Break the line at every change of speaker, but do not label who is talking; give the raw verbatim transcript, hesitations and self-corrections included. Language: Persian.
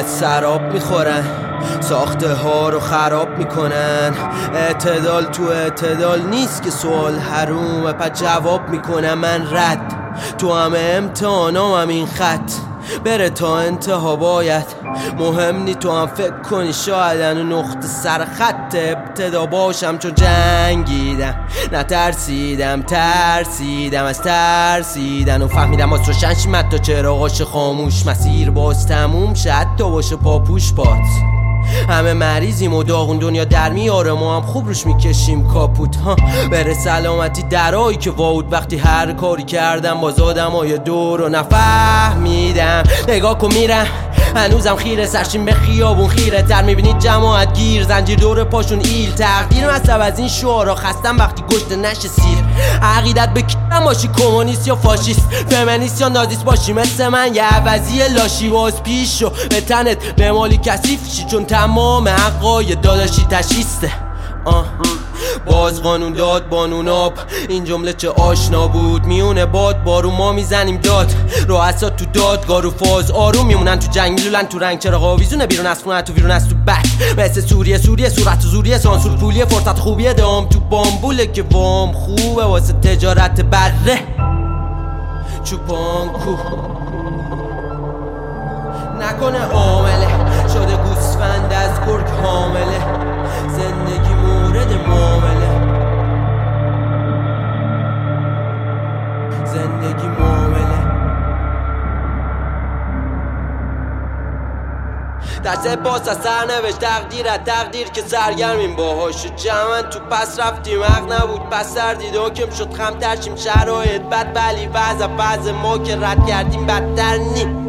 سراب میخورن، ساخته ها رو خراب میکنن. اعتدال تو اعتدال نیست که سوال حرومه، پس جواب میکنم من رد. تو همه امتحانام هم این خط بره تا انتها باید. مهم نی تو هم فکر کنی شاید انو نقطه سر خط ابتدا باشم، چون جنگیدم نترسیدم، ترسیدم از ترسیدن و فهمیدم از روشن شیمت تا چراغاش خاموش. مسیر باز تموم شه حتی باشه پاپوش پات. همه مریضیم و داغون دنیا در میاره، ما هم خوب روش میکشیم کاپوت ها. بره سلامتی درایی که واود وقتی هر کاری کردم باز آدم های دور رو نفهمیدم. نگاه کن میرم هنوزم خیره، سرشیم به خیابون خیره تر. میبینید جماعت گیر زنجیر دور پاشون ایل. تقدیر مصب از این شعارا خستم وقتی گشت نشه سیر. عقیدت به کیرم باشی کمونیست یا فاشیست، فمینیست یا نازیست باشی مثل من یه عوضی لاشی. باز پیش شو به تنت به مالی کثیف شی، چون تمام عقاید داداشی تشیسته. آه باز قانون داد بانون آب، این جمله چه آشنا بود. میونه باد بارو ما میزنیم داد، رؤسا تو دادگاه رو فاز آروم میمونن. تو جنگ میلولن تو رنگ چراغ آویزونه، بیرون از خونه تو ویرون از تو بک. مثل سوریه سوریه صورت و زوریه سانسور پولیه، فرصت خوبیه دام تو بامبوله که وام خوبه واسه تجارت بره. چوپان کو نکنه حامله شده گوسفند از گرگ حامله. زندگی مورد معامله، زندگی معامله. در سپاس از سرنوشت تقدیرت، تقدیر که سرگرمیم باهاش. جمعن تو پس رفتیم حق نبود پس سردید حاکم شد خم ترشیم. شرایط بد ولی وضع بعض ما که رد کردیم بدتر نی.